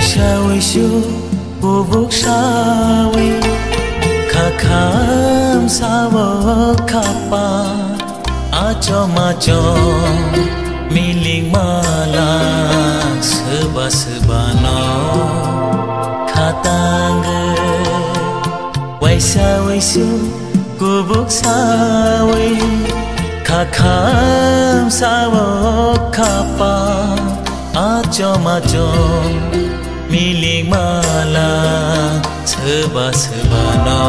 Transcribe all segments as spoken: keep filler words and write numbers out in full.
shawi shu bubuk shawi khakam sawo khapa acho macho miling mala seba sebano khatang wai shawi shu bubuk shawi khakam sawo khapa acho macho miling mala seba sebano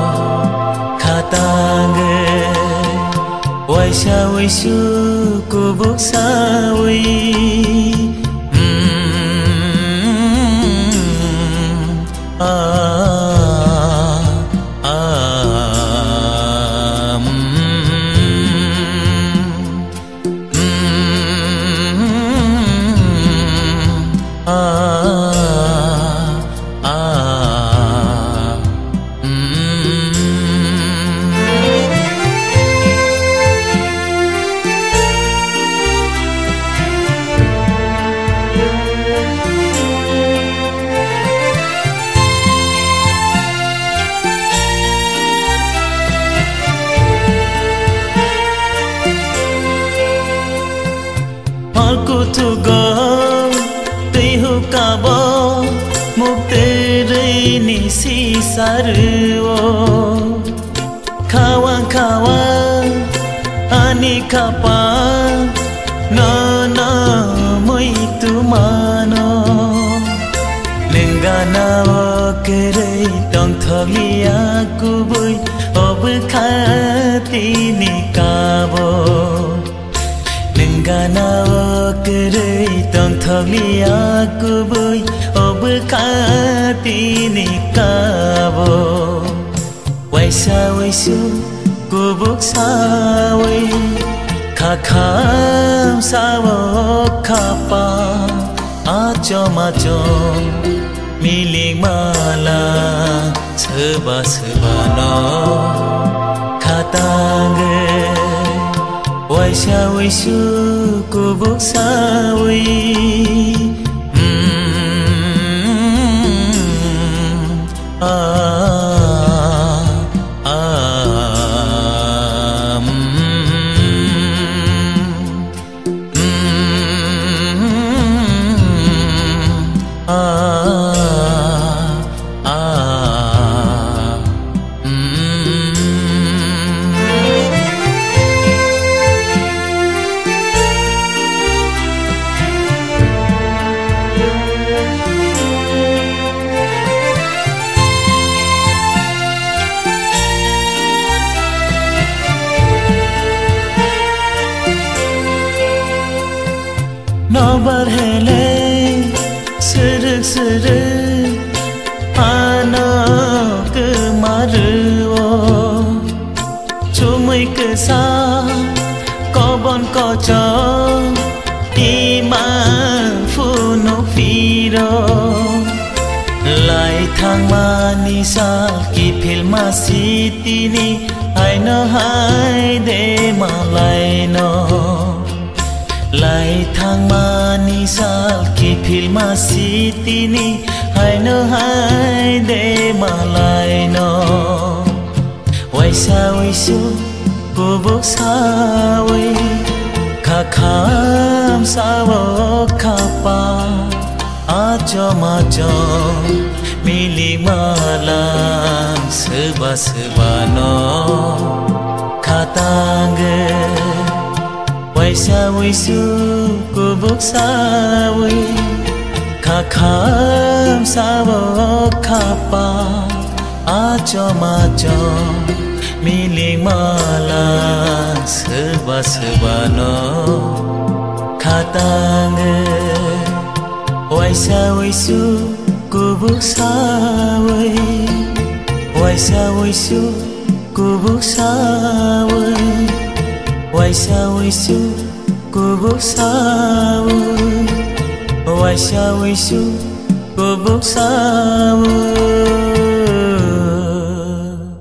khatang wai shawi shu kubuk sawi ah tu go tehu kabo mukte reini si saruo kawa kawa ani kapa no no moi tu mano lengana kerei tong tholia kubui ob khati ni kabo lengana kerei tong tholia kubui ob khati ni kabo wai shawi shu kubuk sawi khakam sawo khapa acho macho miling mala seba sebano khatang wai shawi shu kubuk sawi ah nobar hele sırık sırık ana kemaruo cumui kesa kobon koco imang funo firo lai thang manisa kipil masitini aino hai de malaino lai thang manisa kipil masitini haino hai de malaino wai shawi shu kubuk sawi khakam sawo khapa acho macho miling mala seba sebano khatang wai shawi shu kubuk sawi khakam sawo khapa acho macho miling mala seba sebano khatang wai shawi shu kubuk sawi wai shawi shu kubuk sawi wai shawi shu kubuk sawi wai shawi shu kubuk sawi